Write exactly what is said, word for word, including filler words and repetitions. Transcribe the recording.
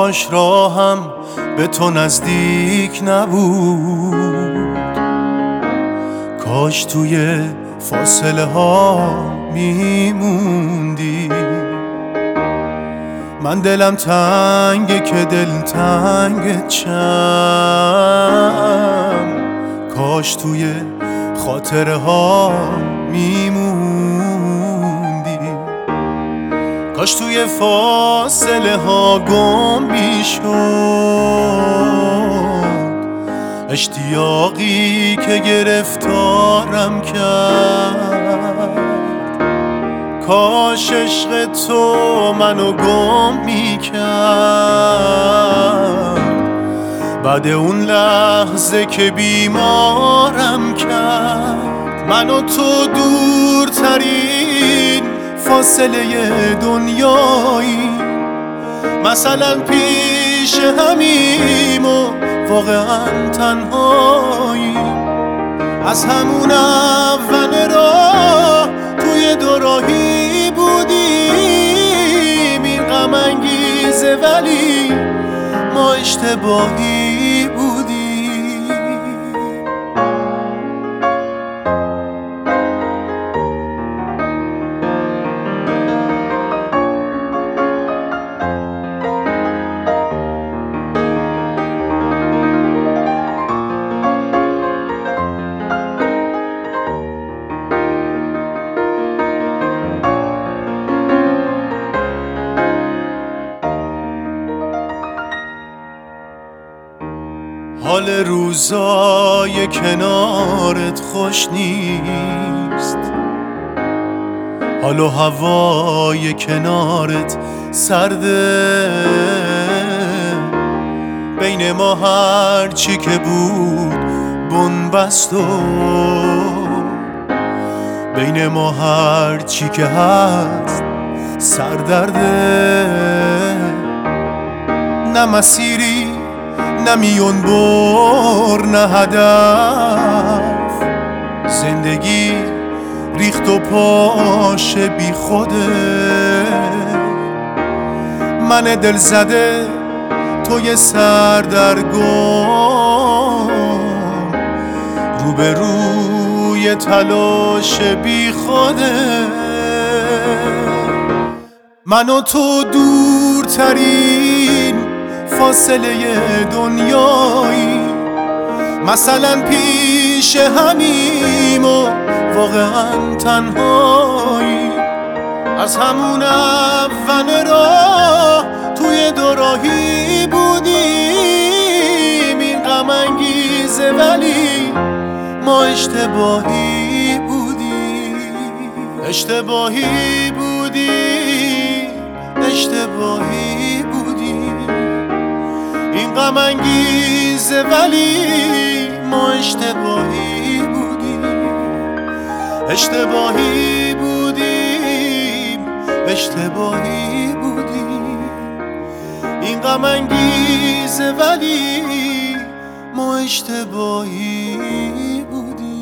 کاش راهم به تو نزدیک نبود، کاش توی فاصله ها میموندی. من دلم تنگه که دل تنگ چم، کاش توی خاطره ها میموندی، کاش توی فاصله ها گم میشد اشتیاقی که گرفتارم کرد. کاش عشق تو منو گم میکرد بعد اون لحظه که بیمارم کرد. من و تو دورترین فاصله دنیایی، مثلا پیش همیم و واقعا تنهایی. از همون اول راه توی دوراهی بودیم، این غم انگیزه ولی ما اشتباهی بودیم. حال روزای کنارت خوش نیست، حال و هوای کنارت سرده. بین ما هر چی که بود بنبست و بین ما هر چی که هست سردرده. نه مسیری نه میون بر نه هدف، زندگی ریخت و پاش بی خوده. من دل زده توی سردرگم، روبروی تلاش بی خوده. من و تو دورترین فاصله دنیایی، مثلا پیش همیم و واقعا تنهایی. از همون اول راه توی دوراهی بودیم، این غم انگیزه ولی ما اشتباهی بودیم. اشتباهی بودیم اشتباهی بودیم، این غم انگیزه ولی ما اشتباهی بودیم. اشتباهی بودیم اشتباهی بودیم، این غم انگیزه ولی ما اشتباهی بودیم.